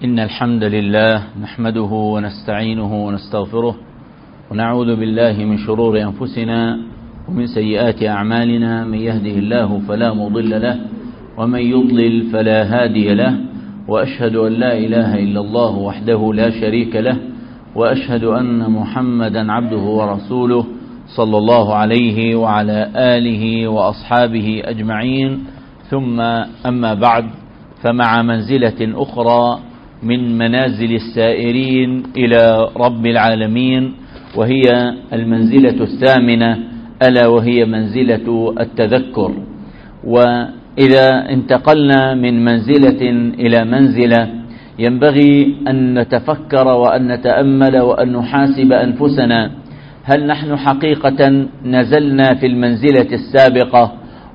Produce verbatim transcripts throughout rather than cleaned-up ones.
إن الحمد لله نحمده ونستعينه ونستغفره ونعوذ بالله من شرور أنفسنا ومن سيئات أعمالنا. من يهده الله فلا مضل له ومن يضلل فلا هادي له، وأشهد أن لا إله إلا الله وحده لا شريك له، وأشهد أن محمدا عبده ورسوله صلى الله عليه وعلى آله وأصحابه أجمعين. ثم أما بعد، فمع منزلة أخرى من منازل السائرين إلى رب العالمين، وهي المنزلة الثامنة، ألا وهي منزلة التذكر. وإذا انتقلنا من منزلة إلى منزلة ينبغي أن نتفكر وأن نتأمل وأن نحاسب أنفسنا، هل نحن حقيقة نزلنا في المنزلة السابقة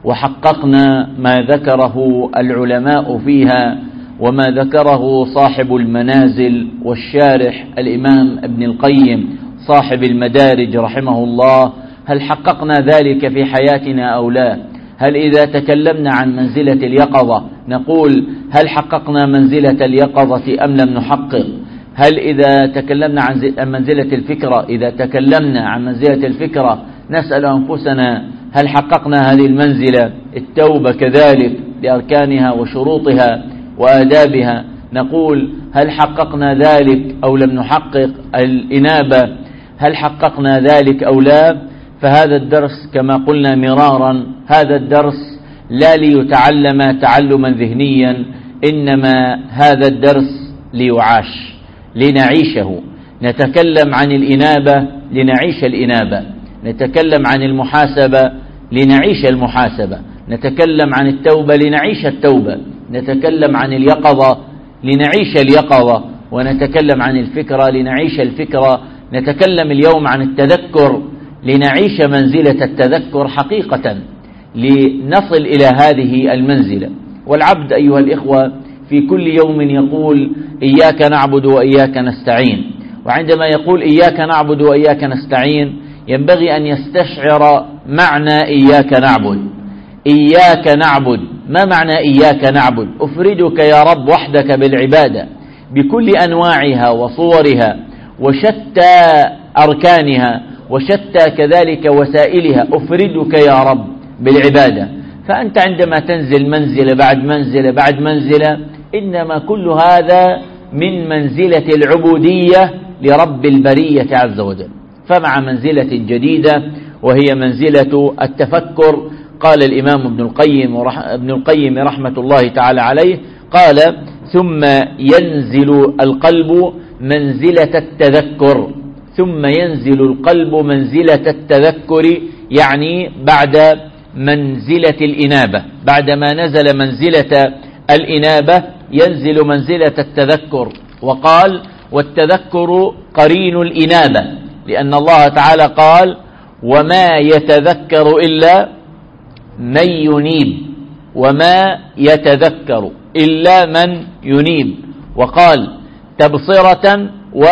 وحققنا ما ذكره العلماء فيها وما ذكره صاحب المنازل والشارح الإمام ابن القيم صاحب المدارج رحمه الله؟ هل حققنا ذلك في حياتنا أو لا؟ هل إذا تكلمنا عن منزلة اليقظة نقول هل حققنا منزلة اليقظة أم لم نحقق؟ هل إذا تكلمنا عن منزلة الفكرة إذا تكلمنا عن منزلة الفكرة نسأل أنفسنا هل حققنا هذه المنزلة؟ التوبة كذلك بأركانها وشروطها وآدابها نقول هل حققنا ذلك أو لم نحقق؟ الإنابة هل حققنا ذلك أو لا؟ فهذا الدرس كما قلنا مرارا، هذا الدرس لا ليتعلم تعلما ذهنيا، إنما هذا الدرس ليعاش، لنعيشه. نتكلم عن الإنابة لنعيش الإنابة، نتكلم عن المحاسبة لنعيش المحاسبة، نتكلم عن التوبة لنعيش التوبة، نتكلم عن اليقظة لنعيش اليقظة، ونتكلم عن الفكرة لنعيش الفكرة. نتكلم اليوم عن التذكر لنعيش منزلة التذكر حقيقة، لنصل إلى هذه المنزلة. والعبد أيها الإخوة في كل يوم يقول إياك نعبد وإياك نستعين، وعندما يقول إياك نعبد وإياك نستعين ينبغي أن يستشعر معنى إياك نعبد. إياك نعبد، ما معنى إياك نعبد؟ أفردك يا رب وحدك بالعبادة بكل أنواعها وصورها وشتى أركانها وشتى كذلك وسائلها، أفردك يا رب بالعبادة. فأنت عندما تنزل منزلة بعد منزلة بعد منزلة إنما كل هذا من منزلة العبودية لرب البرية عز وجل. فمع منزلة جديدة وهي منزلة التفكر، قال الإمام ابن القيم ابن القيم رحمة الله تعالى عليه، قال ثم ينزل القلب منزلة التذكر، ثم ينزل القلب منزلة التذكر، يعني بعد منزلة الإنابة، بعدما نزل منزلة الإنابة ينزل منزلة التذكر. وقال والتذكر قرين الإنابة، لأن الله تعالى قال وما يتذكر إلا من ينيب، وما يتذكر إلا من ينيب. وقال تبصرة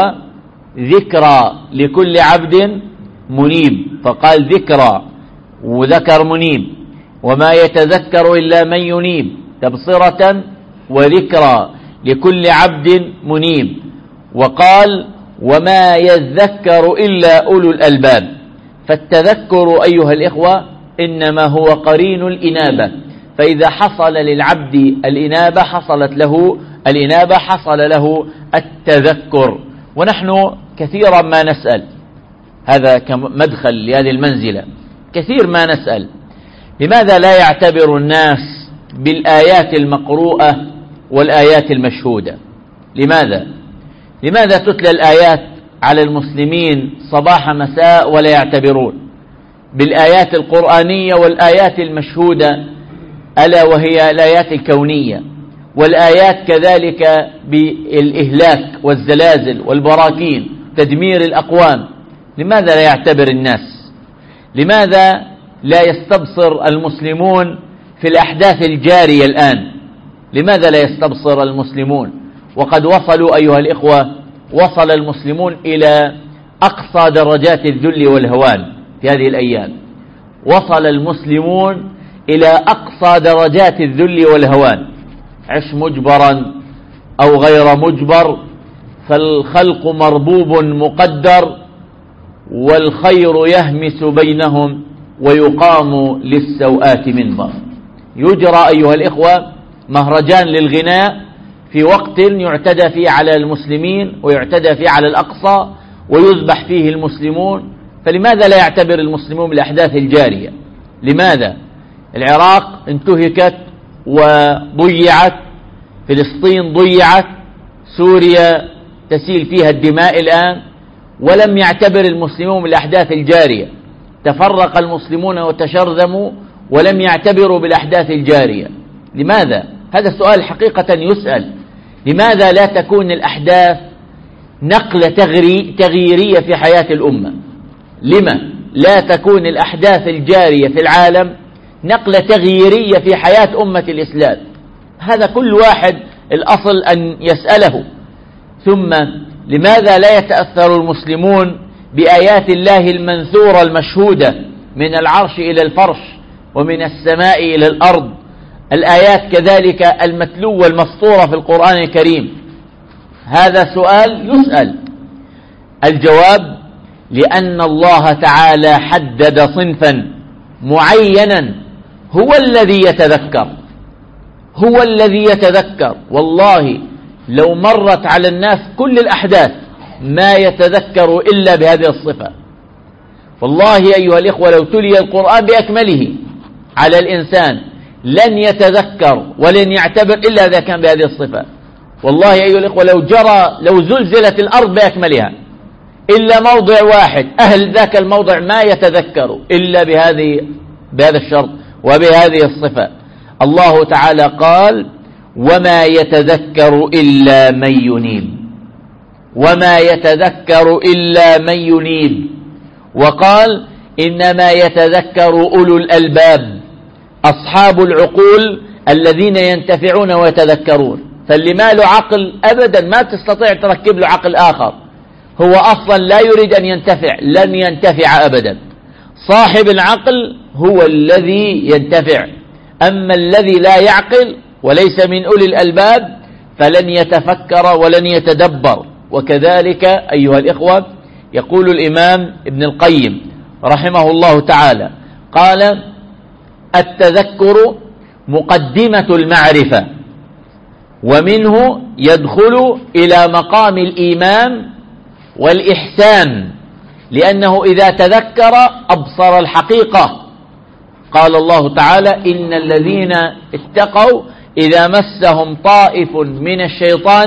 وذكرى لكل عبد منيب، فقال ذكرى وذكر منيب، وما يتذكر إلا من ينيب، تبصرة وذكرى لكل عبد منيب. وقال وما يذكر إلا أولو الألباب. فالتذكر أيها الإخوة إنما هو قرين الإنابة، فإذا حصل للعبد الإنابة حصلت له الإنابة حصل له التذكر. ونحن كثيرا ما نسأل، هذا كمدخل لهذه المنزلة، كثير ما نسأل لماذا لا يعتبر الناس بالآيات المقروءة والآيات المشهودة؟ لماذا؟ لماذا تتلى الآيات على المسلمين صباح مساء ولا يعتبرون بالآيات القرآنية والآيات المشهودة، ألا وهي الآيات الكونية، والآيات كذلك بالإهلاك والزلازل والبراكين تدمير الأقوام؟ لماذا لا يعتبر الناس؟ لماذا لا يستبصر المسلمون في الأحداث الجارية الآن؟ لماذا لا يستبصر المسلمون؟ وقد وصلوا أيها الإخوة، وصل المسلمون إلى أقصى درجات الذل والهوان في هذه الأيام، وصل المسلمون إلى أقصى درجات الذل والهوان، عش مجبرا أو غير مجبر، فالخلق مربوب مقدر، والخير يهمس بينهم ويقام للسوءات منبر. يجرى أيها الإخوة مهرجان للغناء في وقت يعتدى فيه على المسلمين ويعتدى فيه على الأقصى ويذبح فيه المسلمون، فلماذا لا يعتبر المسلمون بالأحداث الجارية؟ لماذا؟ العراق انتهكت وضيعت، فلسطين ضيعت، سوريا تسيل فيها الدماء الآن، ولم يعتبر المسلمون بالأحداث الجارية. تفرق المسلمون وتشرذموا ولم يعتبروا بالأحداث الجارية. لماذا؟ هذا السؤال حقيقة يسأل. لماذا لا تكون الأحداث نقلة تغييرية في حياة الأمة؟ لما لا تكون الأحداث الجارية في العالم نقلة تغييرية في حياة أمة الإسلام؟ هذا كل واحد الأصل أن يسأله. ثم لماذا لا يتأثر المسلمون بآيات الله المنثورة المشهودة من العرش إلى الفرش ومن السماء إلى الأرض، الآيات كذلك المتلوة المسطورة في القرآن الكريم؟ هذا سؤال يسأل. الجواب: لأن الله تعالى حدد صنفا معينا هو الذي يتذكر، هو الذي يتذكر. والله لو مرت على الناس كل الأحداث ما يتذكر إلا بهذه الصفة. والله أيها الإخوة لو تلي القرآن بأكمله على الإنسان لن يتذكر ولن يعتبر إلا إذا كان بهذه الصفة. والله أيها الإخوة لو جرى لو زلزلت الأرض بأكملها إلا موضع واحد، أهل ذاك الموضع ما يتذكر إلا بهذه بهذا الشرط وبهذه الصفة. الله تعالى قال: وما يتذكر إلا من ينيب، وما يتذكر إلا من ينيب. وقال: إنما يتذكر أولو الألباب، أصحاب العقول الذين ينتفعون ويتذكرون. فاللي ما له عقل أبدا ما تستطيع تركب له عقل آخر، هو أصلا لا يريد أن ينتفع، لن ينتفع أبدا. صاحب العقل هو الذي ينتفع، أما الذي لا يعقل وليس من أولي الألباب فلن يتفكر ولن يتدبر. وكذلك أيها الإخوة يقول الإمام ابن القيم رحمه الله تعالى، قال: التذكر مقدمة المعرفة، ومنه يدخل إلى مقام الإيمان والإحسان، لأنه إذا تذكر أبصر الحقيقة. قال الله تعالى: إن الذين اتقوا إذا مسهم طائف من الشيطان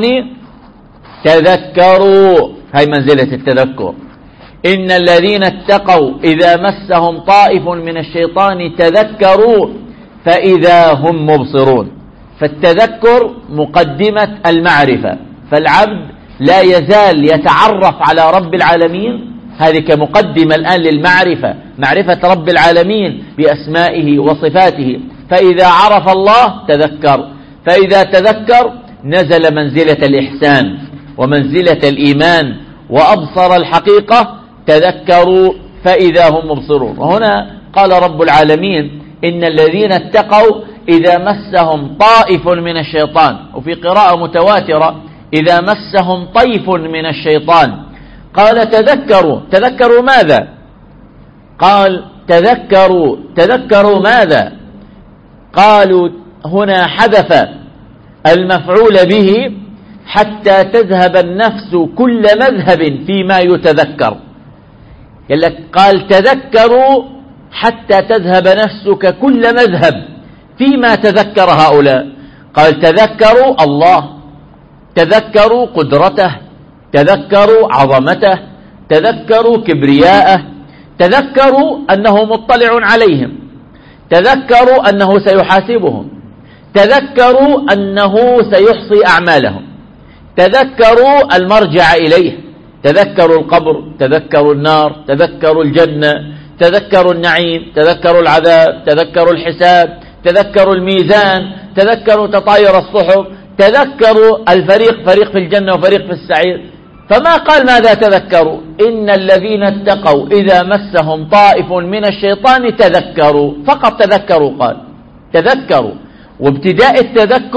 تذكروا. هاي منزلة التذكر. إن الذين اتقوا إذا مسهم طائف من الشيطان تذكروا فإذا هم مبصرون. فالتذكر مقدمة المعرفة، فالعبد لا يزال يتعرف على رب العالمين، هذه كمقدمة الآن للمعرفة، معرفة رب العالمين بأسمائه وصفاته. فإذا عرف الله تذكر، فإذا تذكر نزل منزلة الإحسان ومنزلة الإيمان وأبصر الحقيقة. تذكروا فإذا هم مبصرون. وهنا قال رب العالمين: إن الذين اتقوا إذا مسهم طائف من الشيطان، وفي قراءة متواترة: إذا مسهم طيف من الشيطان. قال: تذكروا. تذكروا ماذا؟ قال: تذكروا. تذكروا ماذا؟ قالوا: هنا حذف المفعول به حتى تذهب النفس كل مذهب فيما يتذكر. قال: تذكروا حتى تذهب نفسك كل مذهب فيما تذكر هؤلاء. قال: تذكروا الله، تذكروا قدرته، تذكروا عظمته، تذكروا كبرياءه، تذكروا أنه مطلع عليهم، تذكروا أنه سيحاسبهم، تذكروا أنه سيحصي أعمالهم، تذكروا المرجع إليه، تذكروا القبر، تذكروا النار، تذكروا الجنة، تذكروا النعيم، تذكروا العذاب، تذكروا الحساب، تذكروا الميزان، تذكروا تطاير الصحف، تذكروا الفريق فريق في الجنة وفريق في السعير. فما قال ماذا تذكروا؟ إن الذين اتقوا إذا مسهم طائف من الشيطان تذكروا، فقط تذكروا. قال: تذكروا. وابتداء التذكر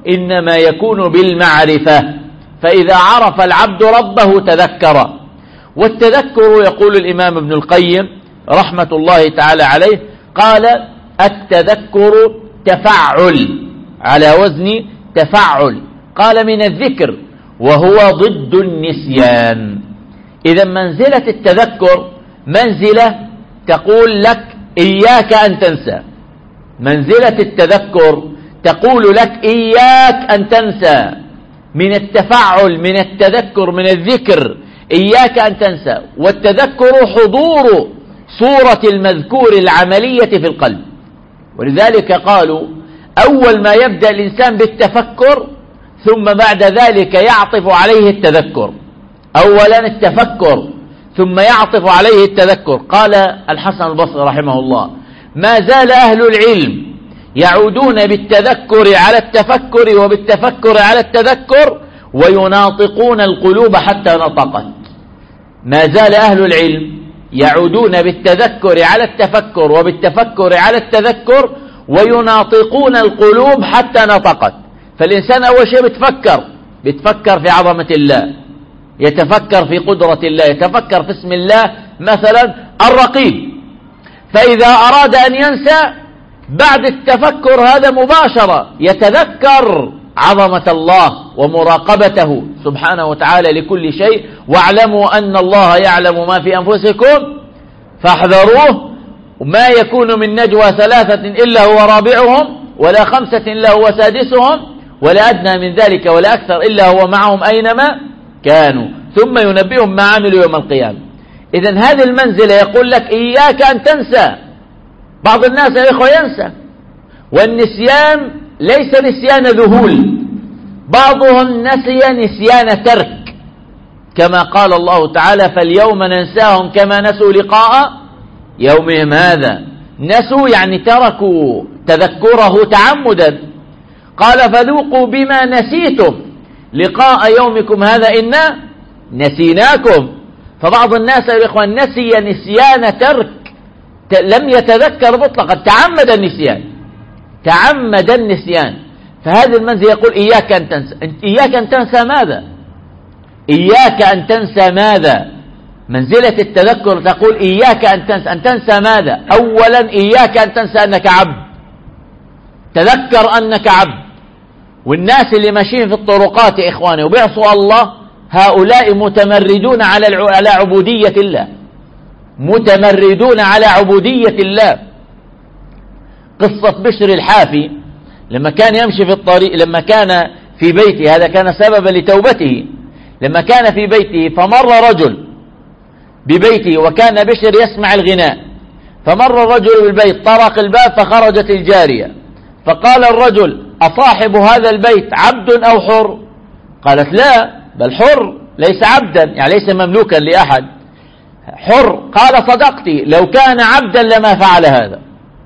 إنما يكون بالمعرفة، فإذا عرف العبد ربه تذكر. والتذكر يقول الإمام ابن القيم رحمة الله تعالى عليه قال التذكر تفعل، على وزن تفعل، قال من الذكر وهو ضد النسيان. إذا منزلة التذكر منزلة تقول لك إياك أن تنسى، منزلة التذكر تقول لك إياك أن تنسى، من التفعل من التذكر من الذكر إياك أن تنسى. والتذكر حضور صورة المذكور العملية في القلب، ولذلك قالوا أول ما يبدأ الإنسان بالتفكر ثم بعد ذلك يعطف عليه التذكر، أولا التفكر ثم يعطف عليه التذكر. قال الحسن البصري رحمه الله ما زال أهل العلم يعودون بالتذكر على التفكر وبالتفكر على التذكر ويناطقون القلوب حتى نطقت. ما زال أهل العلم يعودون بالتذكر على التفكر وبالتفكر على التذكر ويناطقون القلوب حتى نطقت. فالإنسان أول شيء بتفكر بتفكر في عظمة الله، يتفكر في قدرة الله، يتفكر في اسم الله مثلا الرقيب. فإذا أراد أن ينسى بعد التفكر هذا مباشرة يتذكر عظمة الله ومراقبته سبحانه وتعالى لكل شيء. واعلموا أن الله يعلم ما في أنفسكم فاحذروه، ما يكون من نجوى ثلاثة إلا هو رابعهم ولا خمسة إلا هو سادسهم ولا أدنى من ذلك ولا أكثر إلا هو معهم أينما كانوا ثم ينبئهم ما عملوا يوم القيامة. إذن هذه المنزلة يقول لك إياك أن تنسى. بعض الناس يا إخوة ينسى، والنسيان ليس نسيان ذهول، بعضهم نسي نسيان ترك، كما قال الله تعالى فاليوم ننساهم كما نسوا لقاء يومهم هذا. نسوا يعني تركوا تذكره تعمدا. قال فذوقوا بما نسيتم لقاء يومكم هذا إنا نسيناكم. فبعض الناس يا إخوان نسي نسيان ترك، لم يتذكر مطلقا، تعمد النسيان، تعمد النسيان. فهذه المنزل يقول إياك أن تنسى. إياك أن تنسى ماذا؟ إياك أن تنسى ماذا؟ منزلة التذكر تقول إياك أن تنسى. أن تنسى ماذا؟ أولا إياك أن تنسى أنك عبد، تذكر أنك عبد. والناس اللي ماشيين في الطرقات يا إخواني وبيعصوا الله هؤلاء متمردون على على عبودية الله، متمردون على عبودية الله. قصة بشر الحافي لما كان يمشي في الطريق، لما كان في بيته، هذا كان سببا لتوبته، لما كان في بيته فمر رجل ببيته وكان بشر يسمع الغناء، فمر الرجل بالبيت طرق الباب فخرجت الجارية، فقال الرجل أصاحب هذا البيت عبد أو حر؟ قالت لا بل حر، ليس عبدا يعني ليس مملوكا لأحد، حر. قال صدقتي، لو كان عبدا لما فعل هذا،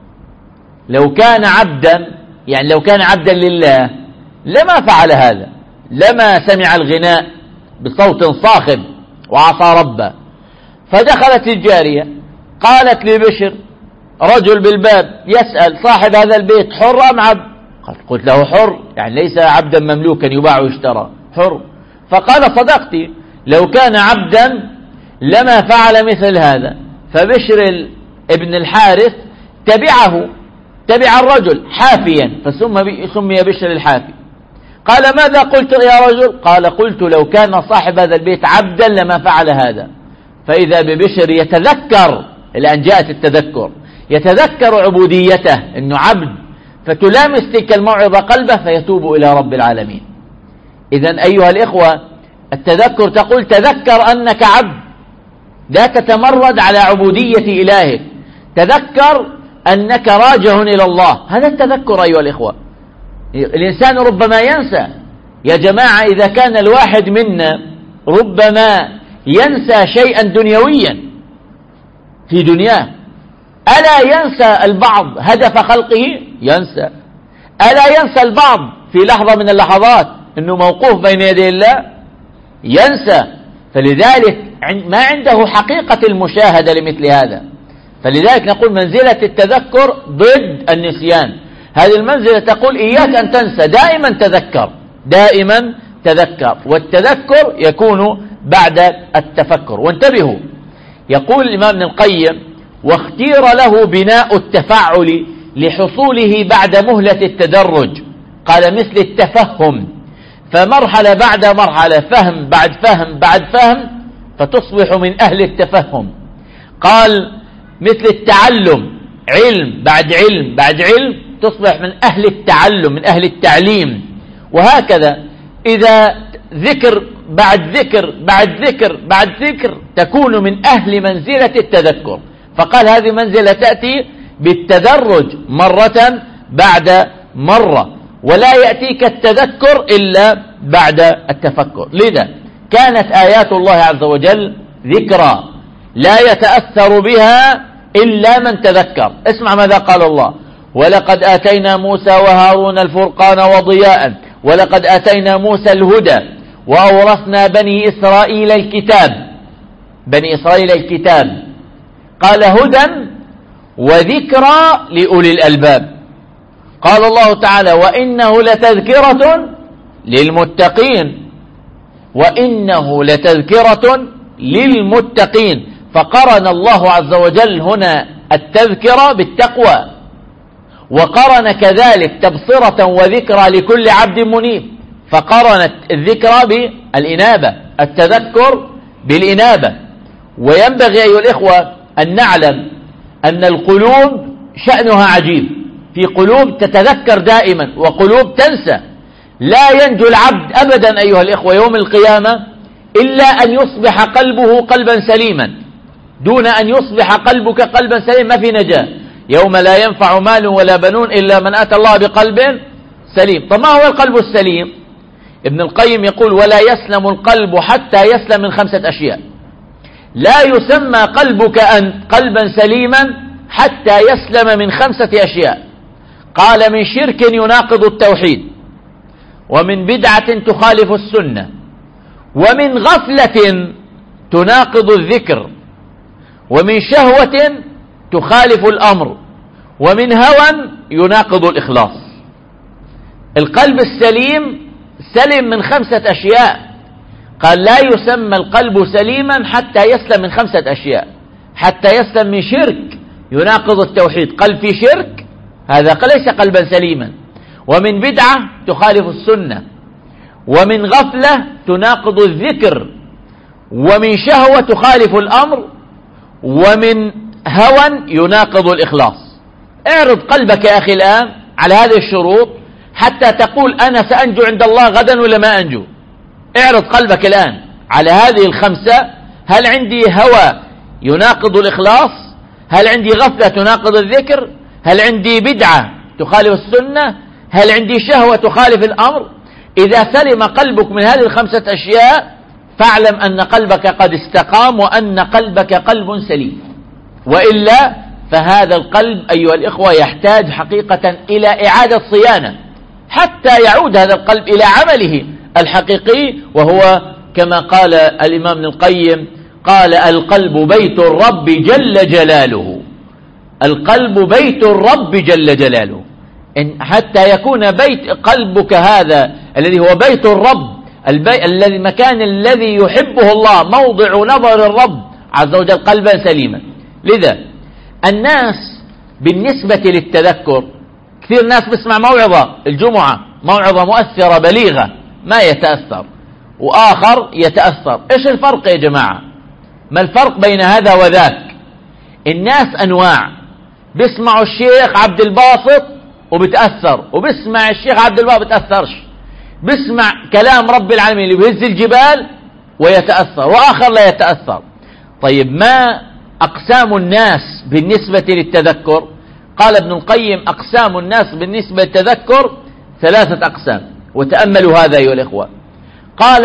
لو كان عبدا يعني لو كان عبدا لله لما فعل هذا، لما سمع الغناء بصوت صاخب وعصى ربه. فدخلت الجارية قالت لبشر رجل بالباب يسأل صاحب هذا البيت حر أم عبد؟ قلت له حر، يعني ليس عبدا مملوكا يباع ويشترى، حر. فقال صدقتي، لو كان عبدا لما فعل مثل هذا. فبشر ابن الحارث تبعه، تبع الرجل حافيا فسمي بشر الحافي. قال ماذا قلت يا رجل؟ قال قلت لو كان صاحب هذا البيت عبدا لما فعل هذا. فإذا ببشر يتذكر، الآن جاءت التذكر، يتذكر عبوديته إنه عبد، فتلامس تلك الموعظة قلبه فيتوب إلى رب العالمين. إذن أيها الإخوة التذكر تقول تذكر أنك عبد، لا تتمرد على عبودية إلهك، تذكر أنك راجع إلى الله. هذا التذكر أيها الإخوة. الإنسان ربما ينسى يا جماعة، إذا كان الواحد منا ربما ينسى شيئا دنيويا في دنياه، ألا ينسى البعض هدف خلقه؟ ينسى. ألا ينسى البعض في لحظة من اللحظات أنه موقوف بين يدي الله؟ ينسى. فلذلك ما عنده حقيقة المشاهدة لمثل هذا. فلذلك نقول منزلة التذكر ضد النسيان. هذه المنزلة تقول إياك أن تنسى، دائما تذكر، دائما تذكر، والتذكر يكون بعد التفكر. وانتبهوا، يقول الإمام ابن القيم: واختير له بناء التفعل لحصوله بعد مهلة التدرج، قال مثل التفهم، فمرحلة بعد مرحلة، فهم بعد فهم بعد فهم، فتصبح من أهل التفهم. قال مثل التعلم، علم بعد علم بعد علم، تصبح من أهل التعلم، من أهل التعليم. وهكذا إذا ذكر بعد ذكر بعد ذكر بعد ذكر تكون من أهل منزلة التذكر. فقال هذه منزلة تأتي بالتدرج مرة بعد مرة، ولا يأتيك التذكر إلا بعد التفكر. لذا كانت آيات الله عز وجل ذكرى لا يتأثر بها إلا من تذكر. اسمع ماذا قال الله: ولقد آتينا موسى وهارون الفرقان وضياء ولقد آتينا موسى الهدى وأورثنا بني إسرائيل الكتاب. بني إسرائيل الكتاب، قال هدى وذكرى لأولي الألباب. قال الله تعالى: وإنه لتذكرة للمتقين، وإنه لتذكرة للمتقين. فقرن الله عز وجل هنا التذكرة بالتقوى، وقرن كذلك تبصرة وذكرى لكل عبد منيب، فقرنت الذكرى بالإنابة، التذكر بالإنابة. وينبغي أيها الإخوة أن نعلم أن القلوب شأنها عجيب، في قلوب تتذكر دائما وقلوب تنسى. لا ينجو العبد أبدا أيها الإخوة يوم القيامة إلا أن يصبح قلبه قلبا سليما. دون أن يصبح قلبك قلبا سليما ما في نجاة. يوم لا ينفع مال ولا بنون إلا من أتى الله بقلب سليم. طب ما هو القلب السليم؟ ابن القيم يقول: ولا يسلم القلب حتى يسلم من خمسة أشياء. لا يسمى قلبك أنت قلبا سليما حتى يسلم من خمسة أشياء. قال: من شرك يناقض التوحيد، ومن بدعة تخالف السنة، ومن غفلة تناقض الذكر، ومن شهوة تخالف الأمر، ومن هوى يناقض الإخلاص. القلب السليم سلم من خمسة أشياء. قال: لا يسمى القلب سليما حتى يسلم من خمسة أشياء. حتى يسلم من شرك يناقض التوحيد، قلب في شرك هذا ليس قلبا سليما. ومن بدعة تخالف السنة، ومن غفلة تناقض الذكر، ومن شهوة تخالف الأمر، ومن هوى يناقض الإخلاص. اعرض قلبك يا أخي الآن على هذه الشروط حتى تقول أنا سأنجو عند الله غدا ولا ما أنجو. اعرض قلبك الآن على هذه الخمسة. هل عندي هوى يناقض الإخلاص؟ هل عندي غفلة تناقض الذكر؟ هل عندي بدعة تخالف السنة؟ هل عندي شهوة تخالف الأمر؟ إذا سلم قلبك من هذه الخمسة أشياء فاعلم أن قلبك قد استقام، وأن قلبك قلب سليم. وإلا فهذا القلب أيها الإخوة يحتاج حقيقة إلى إعادة صيانة حتى يعود هذا القلب إلى عمله الحقيقي، وهو كما قال الإمام ابن القيم، قال: القلب بيت الرب جل جلاله. القلب بيت الرب جل جلاله. إن حتى يكون بيت قلبك هذا الذي هو بيت الرب، الذي المكان الذي يحبه الله، موضع نظر الرب عز وجل، قلبا سليما. لذا الناس بالنسبة للتذكر، كثير ناس بسمع موعظة الجمعة، موعظة مؤثرة بليغة، ما يتأثر، وآخر يتأثر. إيش الفرق يا جماعة؟ ما الفرق بين هذا وذاك؟ الناس أنواع، بيسمعوا الشيخ عبد الباسط وبتأثر، وبسمع الشيخ عبد الباسط بتأثرش، بسمع كلام رب العالمين اللي بيهز الجبال ويتأثر، وآخر لا يتأثر. طيب ما أقسام الناس بالنسبة للتذكر؟ قال ابن القيم: أقسام الناس بالنسبة للتذكر ثلاثة أقسام. وتأملوا هذا أيها الإخوة. قال: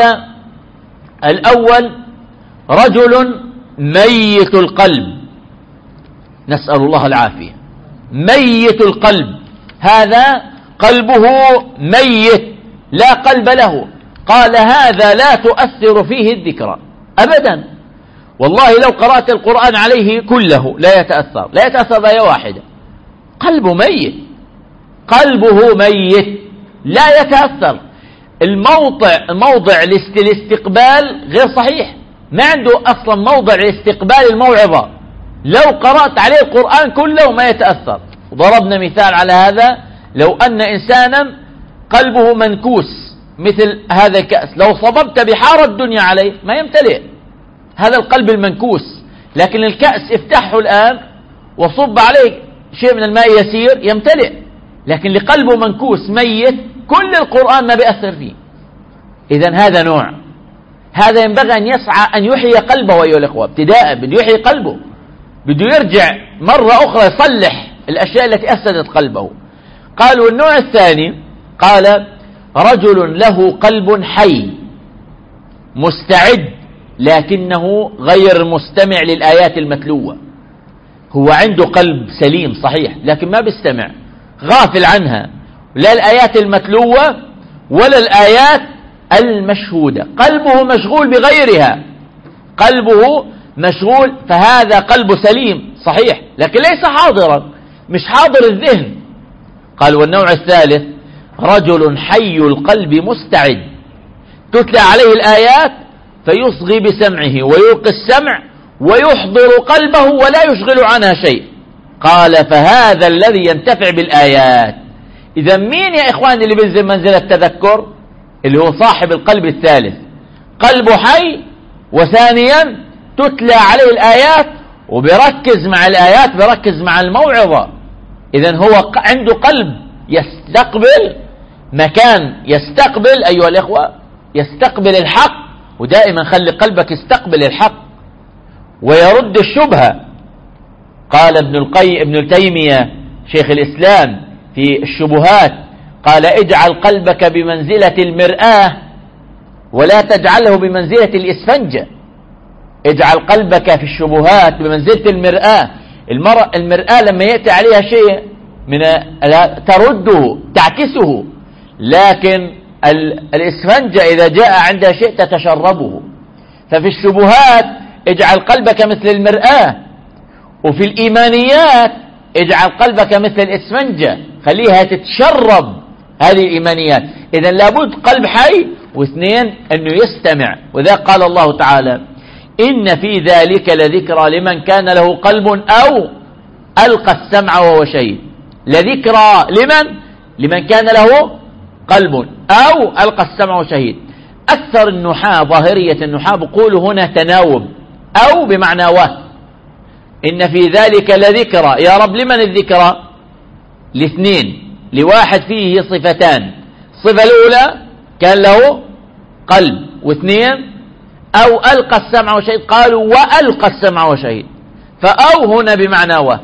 الأول رجل ميت القلب، نسأل الله العافية. ميت القلب، هذا قلبه ميت لا قلب له. قال: هذا لا تؤثر فيه الذكرى أبدا. والله لو قرأت القرآن عليه كله لا يتأثر، لا يتأثر بآية واحدة. قلبه ميت، قلبه ميت لا يتأثر. الموضع موضع الاستقبال غير صحيح، ما عنده أصلا موضع لاستقبال الموعظة، لو قرأت عليه القرآن كله ما يتأثر. ضربنا مثال على هذا، لو أن إنسانا قلبه منكوس مثل هذا الكأس، لو صببت بحار الدنيا عليه ما يمتلئ، هذا القلب المنكوس. لكن الكأس افتحه الآن وصب عليه شيء من الماء يسير يمتلئ، لكن لقلبه منكوس ميت كل القرآن ما بيأثر فيه. إذن هذا نوع، هذا ينبغي أن يسعى أن يحيي قلبه أيها الأخوة. ابتداء بده يحيي قلبه، بده يرجع مرة أخرى يصلح الأشياء التي أفسدت قلبه. قالوا النوع الثاني، قال رجل له قلب حي مستعد لكنه غير مستمع للآيات المتلوة. هو عنده قلب سليم صحيح لكن ما بيستمع، غافل عنها، لا الآيات المتلوة ولا الآيات المشهودة، قلبه مشغول بغيرها، قلبه مشغول، فهذا قلب سليم صحيح لكن ليس حاضرا، مش حاضر الذهن. قال والنوع الثالث رجل حي القلب مستعد، تتلى عليه الآيات فيصغي بسمعه ويلقي السمع ويحضر قلبه ولا يشغل عنها شيء. قال فهذا الذي ينتفع بالآيات. إذا مين يا إخواني اللي بينزل منزل التذكر؟ اللي هو صاحب القلب الثالث، قلبه حي وثانيا تتلى عليه الآيات وبيركز مع الآيات، بيركز مع الموعظة. إذن هو عنده قلب يستقبل مكان، يستقبل أيها الإخوة، يستقبل الحق، ودائما خلي قلبك يستقبل الحق ويرد الشبهة. قال ابن القيم ابن تيمية شيخ الإسلام في الشبهات، قال اجعل قلبك بمنزلة المرآة ولا تجعله بمنزلة الإسفنجة. اجعل قلبك في الشبهات بمنزلة المرآة. المرأة المرآة لما يأتي عليها شيء من ترده تعكسه، لكن الإسفنجة إذا جاء عندها شيء تتشربه. ففي الشبهات اجعل قلبك مثل المرآة، وفي الإيمانيات اجعل قلبك مثل الإسفنجة، خليها تتشرب هذه الإيمانيات. إذا لابد قلب حي، واثنين أنه يستمع. وذا قال الله تعالى إن في ذلك لذكرى لمن كان له قلب أو ألقى السمع وهو شهيد. لذكرى لمن؟ لمن كان له قلب أو ألقى السمع وهو شهيد. أكثر النحاة ظاهرية النحاة بيقولوا هنا تناوب أو بمعنى و. إن في ذلك لذكرى، يا رب لمن الذكرى؟ لاثنين، لواحد فيه صفتان، الصفة الأولى كان له قلب، واثنين أو ألقى السمع وشهيد، قالوا وألقى السمع وشهيد، فأو هنا بمعنى و،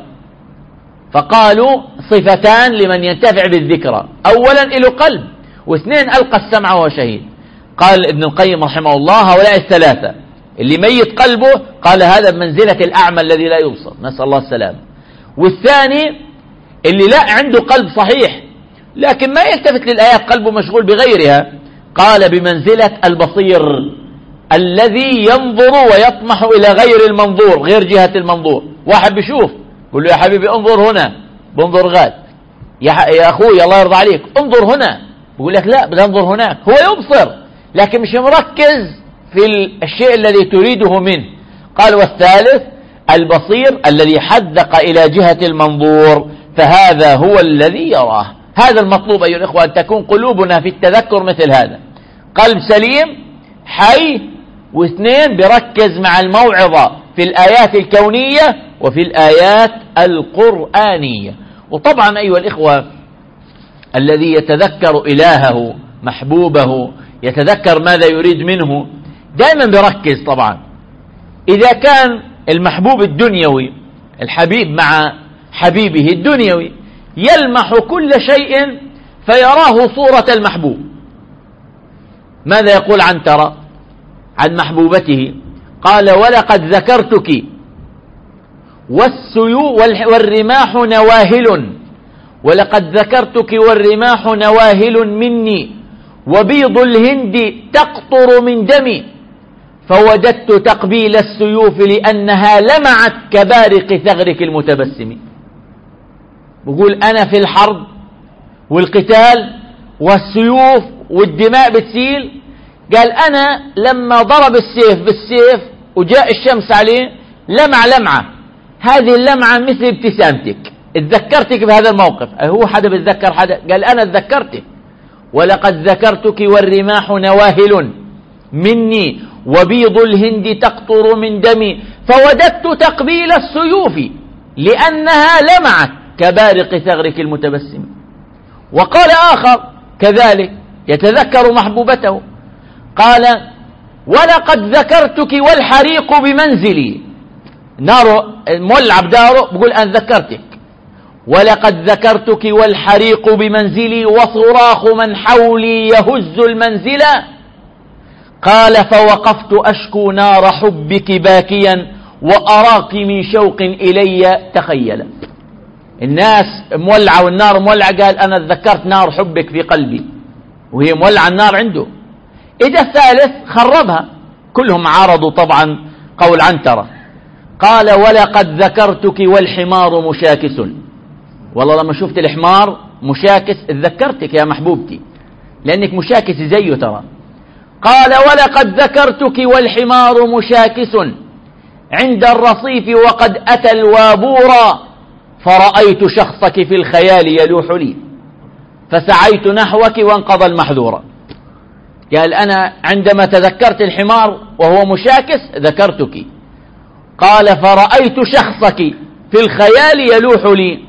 فقالوا صفتان لمن ينتفع بالذكرى، أولا له قلب، واثنين ألقى السمع وشهيد. قال ابن القيم رحمه الله هؤلاء الثلاثة اللي ميت قلبه قال هذا بمنزلة الأعمى الذي لا يبصر، نسأل الله السلام. والثاني اللي لا عنده قلب صحيح لكن ما يلتفت للآيات، قلبه مشغول بغيرها، قال بمنزلة البصير الذي ينظر ويطمح إلى غير المنظور، غير جهة المنظور. واحد بيشوف يقول له يا حبيبي انظر هنا، بنظر غاد، يا, يا أخوي الله يرضى عليك انظر هنا، بيقول لك لا بدي انظر هناك. هو يبصر لكن مش مركز في الشيء الذي تريده منه. قال والثالث البصير الذي حدق إلى جهة المنظور، فهذا هو الذي يراه. هذا المطلوب أيها الإخوة، أن تكون قلوبنا في التذكر مثل هذا، قلب سليم حي، واثنين بركز مع الموعظة في الآيات الكونية وفي الآيات القرآنية. وطبعا أيها الإخوة الذي يتذكر إلهه محبوبه، يتذكر ماذا يريد منه، دائما بركز. طبعا إذا كان المحبوب الدنيوي الحبيب مع حبيبه الدنيوي يلمح كل شيء فيراه صورة المحبوب، ماذا يقول عنترة عن محبوبته؟ قال ولقد ذكرتك والسيو والرماح نواهل، ولقد ذكرتك والرماح نواهل مني، وبيض الهند تقطر من دمي، فوددت تقبيل السيوف لأنها لمعت كبارق ثغرك المتبسم. بقول أنا في الحرب والقتال والسيوف والدماء بتسيل. قال أنا لما ضرب السيف بالسيف وجاء الشمس عليه لمع لمعة، هذه اللمعة مثل ابتسامتك، اتذكرتك بهذا الموقف. هو حدا بتذكر حدا؟ قال أنا اتذكرتك. ولقد ذكرتك والرماح نواهل مني وبيض الهند تقطر من دمي فوددت تقبيل السيوف لأنها لمعت كبارق ثغرك المتبسم. وقال آخر كذلك يتذكر محبوبته، قال ولقد ذكرتك والحريق بمنزلي، نار مولع بداره، بقول أنا ذكرتك. ولقد ذكرتك والحريق بمنزلي وصراخ من حولي يهز المنزل. قال فوقفت أشكو نار حبك باكيا وأراك من شوق إلي تخيلا. الناس مولعة والنار مولعة، قال أنا تذكرت نار حبك في قلبي وهي مولعة النار عنده. إذا الثالث خربها، كلهم عارضوا طبعا قول عنترة. قال ولقد ذكرتك والحمار مشاكس، والله لما شفت الحمار مشاكس اتذكرتك يا محبوبتي لأنك مشاكس زيه ترى. قال ولقد ذكرتك والحمار مشاكس عند الرصيف وقد أتى الوابورا فرأيت شخصك في الخيال يلوح لي فسعيت نحوك وانقضى المحذورا. قال أنا عندما تذكرت الحمار وهو مشاكس ذكرتك. قال فرأيت شخصك في الخيال يلوح لي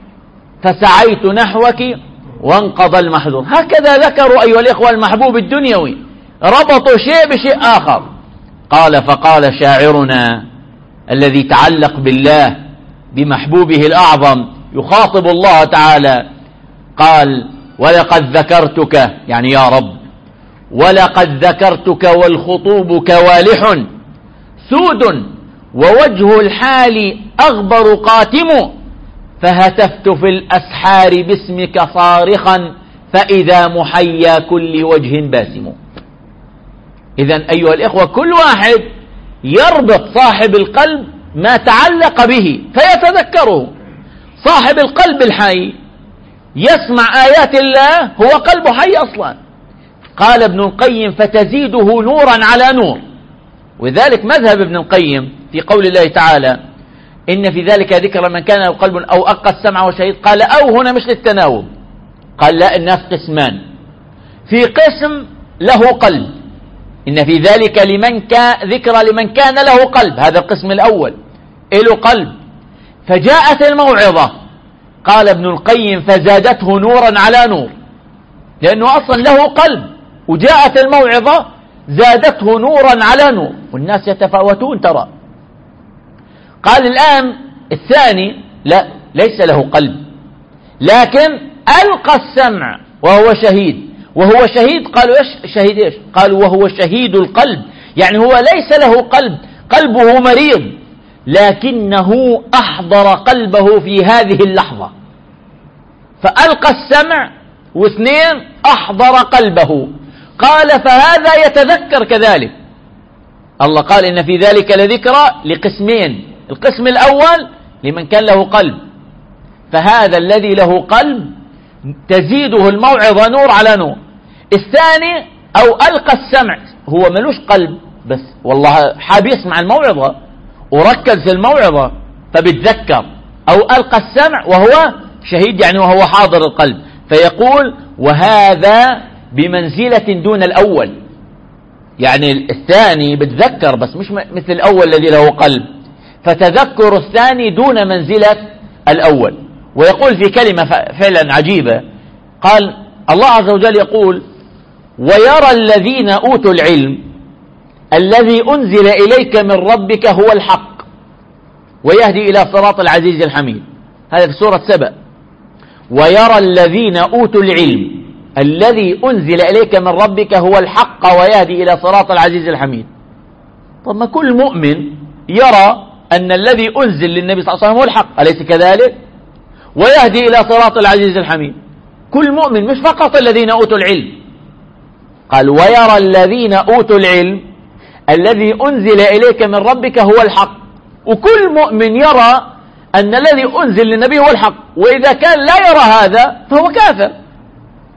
فسعيت نحوك وانقضى المحذور. هكذا ذكروا أيها الإخوة المحبوب الدنيوي، ربطوا شيء بشيء آخر. قال فقال شاعرنا الذي تعلق بالله بمحبوبه الأعظم يخاطب الله تعالى، قال ولقد ذكرتك يعني يا رب، ولقد ذكرتك والخطوب كوالح سود ووجه الحال أغبر قاتم فهتفت في الأسحار باسمك صارخا فإذا محيا كل وجه باسم. إذن أيها الإخوة كل واحد يربط صاحب القلب ما تعلق به فيتذكره. صاحب القلب الحي يسمع آيات الله، هو قلبه حي أصلا. قال ابن القيم فتزيده نورا على نور. وذلك مذهب ابن القيم في قول الله تعالى إن في ذلك ذكر من كان له قلب أو ألقى السمع وشهيد. قال أو هنا مش للتناوب، قال لا، الناس قسمان. في قسم له قلب، إن في ذلك لمن كان ذكر لمن كان له قلب، هذا القسم الأول له قلب. فجاءت الموعظة قال ابن القيم فزادته نورا على نور، لأنه أصلا له قلب وجاءت الموعظة زادته نورا على نور. والناس يتفاوتون ترى. قال الآن الثاني لا، ليس له قلب لكن ألقى السمع وهو شهيد. وهو شهيد قالوا إيش شهيد إيش؟ قالوا وهو شهيد القلب، يعني هو ليس له قلب، قلبه مريض لكنه أحضر قلبه في هذه اللحظة. فألقى السمع، واثنين أحضر قلبه. قال فهذا يتذكر كذلك. الله قال إن في ذلك لذكرى لقسمين، القسم الأول لمن كان له قلب، فهذا الذي له قلب تزيده الموعظة نور على نور. الثاني أو ألقى السمع، هو ملوش قلب بس والله حاب يسمع الموعظة وركز في الموعظة فبتذكر. أو ألقى السمع وهو شهيد يعني وهو حاضر القلب. فيقول وهذا بمنزلة دون الأول، يعني الثاني بتذكر بس مش مثل الأول الذي له قلب، فتذكر الثاني دون منزلة الأول. ويقول في كلمة فعلا عجيبة، قال الله عز وجل يقول ويرى الذين أوتوا العلم الذي أنزل إليك من ربك هو الحق ويهدي إلى صراط العزيز الحميد. هذا في سورة سبأ. ويرى الذين أوتوا العلم الذي أنزل إليك من ربك هو الحق ويهدي إلى صراط العزيز الحميد. طب ما كل مؤمن يرى أن الذي أنزل للنبي صلى الله عليه وسلم هو الحق، أليس كذلك؟ ويهدي إلى صراط العزيز الحميد. كل مؤمن مش فقط الذين أوتوا العلم. قال ويرى الذين أوتوا العلم الذي أنزل إليك من ربك هو الحق. وكل مؤمن يرى أن الذي أنزل للنبي هو الحق، وإذا كان لا يرى هذا فهو كافر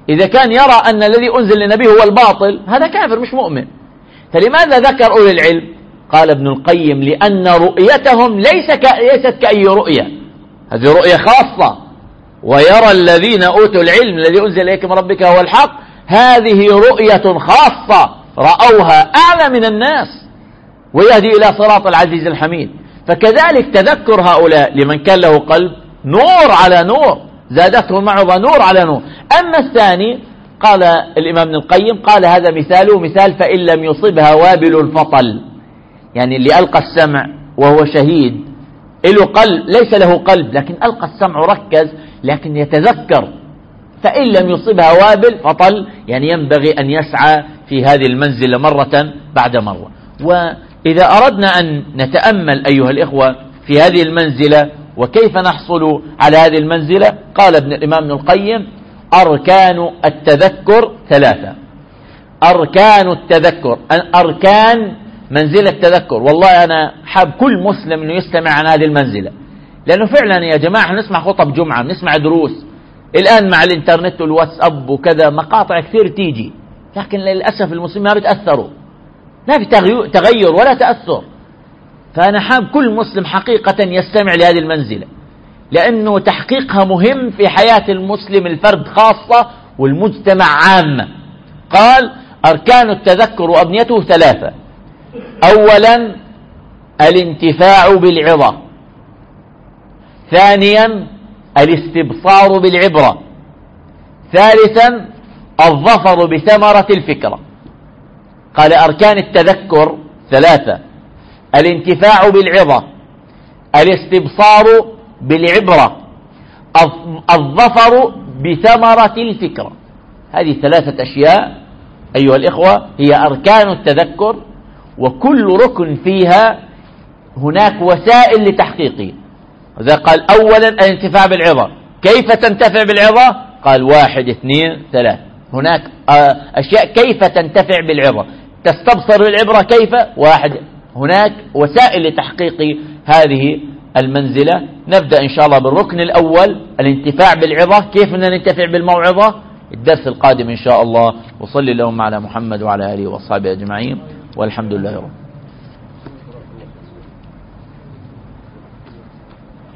إذا كان يرى أن الذي أنزل للنبي هو الباطل هذا كافر مش مؤمن. فلماذا ذكر أولي العلم؟ قال ابن القيم لأن رؤيتهم ليس ك... ليست كأي رؤية، هذه رؤية خاصة. ويرى الذين أوتوا العلم الذي أنزل إليك من ربك هو الحق، هذه رؤية خاصة رأوها أعلى من الناس ويهدي إلى صراط العزيز الحميد. فكذلك تذكر هؤلاء لمن كان له قلب نور على نور، زادته الموعظة نور على نور. أما الثاني قال الإمام ابن القيم قال هذا مثاله مثال فإن لم يصبها وابل الفطل، يعني اللي ألقى السمع وهو شهيد له قلب ليس له قلب لكن ألقى السمع وركز لكن يتذكر، فإن لم يصبها وابل فطل، يعني ينبغي أن يسعى في هذه المنزلة مرة بعد مرة. وإذا أردنا أن نتأمل أيها الإخوة في هذه المنزلة وكيف نحصل على هذه المنزلة، قال ابن الإمام ابن القيم أركان التذكر ثلاثة. أركان التذكر، أركان منزلة التذكر. والله أنا حاب كل مسلم أنه يستمع عن هذه المنزلة، لأنه فعلا يا جماعة نسمع خطب جمعة، نسمع دروس الآن مع الإنترنت والواتساب وكذا، مقاطع كثير تيجي، لكن للأسف المسلمين ما بتأثروا، ما في تغير ولا تأثر. فأنا حاب كل مسلم حقيقة يستمع لهذه المنزلة، لأنه تحقيقها مهم في حياة المسلم الفرد خاصة والمجتمع عامة. قال أركان التذكر وأبنيته ثلاثة. أولا الانتفاع بالعظة، ثانيا الاستبصار بالعبرة، ثالثا الظفر بثمرة الفكرة. قال أركان التذكر ثلاثة: الانتفاع بالعظة، الاستبصار بالعبرة، الظفر بثمرة الفكرة. هذه ثلاثة أشياء أيها الإخوة هي أركان التذكر، وكل ركن فيها هناك وسائل لتحقيقه. إذا قال أولا الانتفاع بالعظة، كيف تنتفع بالعظة؟ قال واحد اثنين ثلاث. هناك أشياء كيف تنتفع بالعظة، تستبصر بالعبرة كيف، واحد. هناك وسائل لتحقيق هذه المنزلة. نبدأ إن شاء الله بالركن الأول الانتفاع بالعظة، كيف ننتفع بالموعظة؟ الدرس القادم إن شاء الله. وصلي اللهم على محمد وعلى آله وصحبه أجمعين، والحمد لله رب